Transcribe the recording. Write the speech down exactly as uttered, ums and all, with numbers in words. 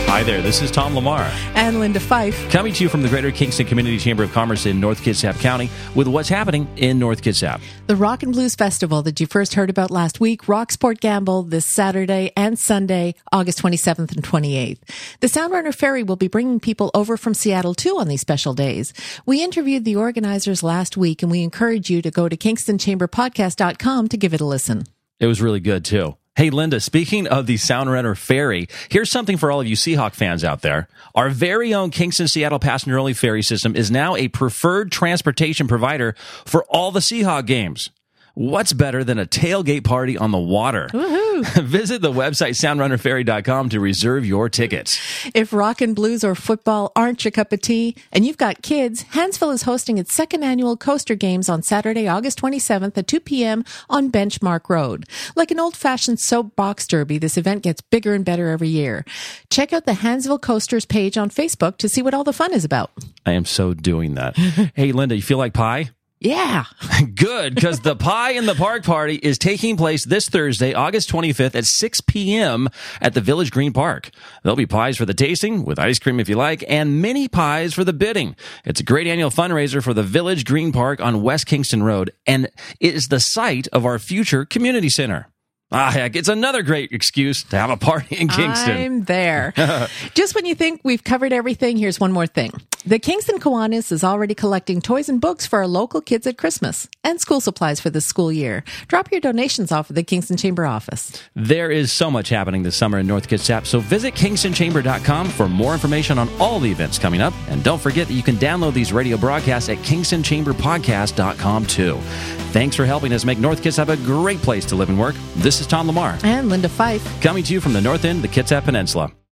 Hi there, this is Tom Lamar. And Linda Fife. Coming to you from the Greater Kingston Community Chamber of Commerce in North Kitsap County with what's happening in North Kitsap. The Rock and Blues Festival that you first heard about last week, Rocksport Gamble, this Saturday and Sunday, August twenty-seventh and twenty-eighth. The Soundrunner Ferry will be bringing people over from Seattle too on these special days. We interviewed the organizers last week, and we encourage you to go to kingston chamber podcast dot com to give it a listen. It was really good too. Hey, Linda, speaking of the Soundrunner Ferry, here's something for all of you Seahawk fans out there. Our very own Kingston-Seattle passenger-only ferry system is now a preferred transportation provider for all the Seahawk games. What's better than a tailgate party on the water? Woohoo! Visit the website sound runner ferry dot com to reserve your tickets. If rock and blues or football aren't your cup of tea and you've got kids, Hansville is hosting its second annual Coaster Games on Saturday, August twenty-seventh at two p.m. on Benchmark Road. Like an old-fashioned soapbox derby, this event gets bigger and better every year. Check out the Hansville Coasters page on Facebook to see what all the fun is about. I am so doing that. Hey, Linda, you feel like pie? Yeah. Good, because the Pie in the Park party is taking place this Thursday, August twenty-fifth at six p.m. at the Village Green Park. There'll be pies for the tasting, with ice cream if you like, and mini pies for the bidding. It's a great annual fundraiser for the Village Green Park on West Kingston Road, and it is the site of our future community center. Ah, heck, it's another great excuse to have a party in Kingston. I'm there. Just when you think we've covered everything, here's one more thing. The Kingston Kiwanis is already collecting toys and books for our local kids at Christmas and school supplies for this school year. Drop your donations off at the Kingston Chamber office. There is so much happening this summer in North Kitsap, so visit kingston chamber dot com for more information on all the events coming up. And don't forget that you can download these radio broadcasts at kingston chamber podcast dot com too. Thanks for helping us make North Kitsap a great place to live and work. This is Tom Lamar. And Linda Fife. Coming to you from the north end of the Kitsap Peninsula.